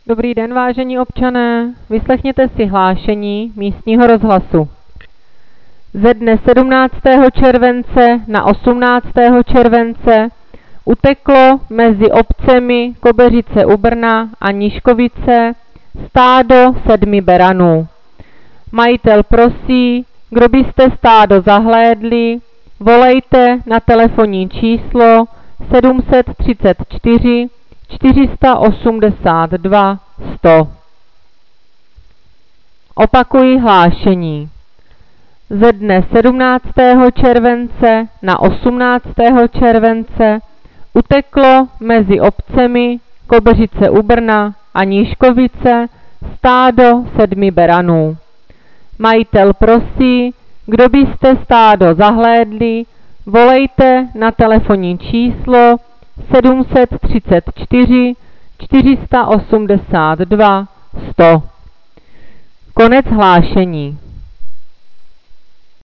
Dobrý den, vážení občané, vyslechněte si hlášení místního rozhlasu. Ze dne 17. července na 18. července uteklo mezi obcemi Kobeřice u Brna a Nížkovice stádo 7 beranů. Majitel prosí, kdo byste stádo zahlédli, volejte na telefonní číslo 734 482 100. Opakuji hlášení. Ze dne 17. července na 18. července uteklo mezi obcemi Kobeřice u Brna a Nížkovice stádo 7 beranů. Majitel prosí, kdo byste stádo zahlédli, volejte na telefonní číslo 734 482 100. Konec hlášení.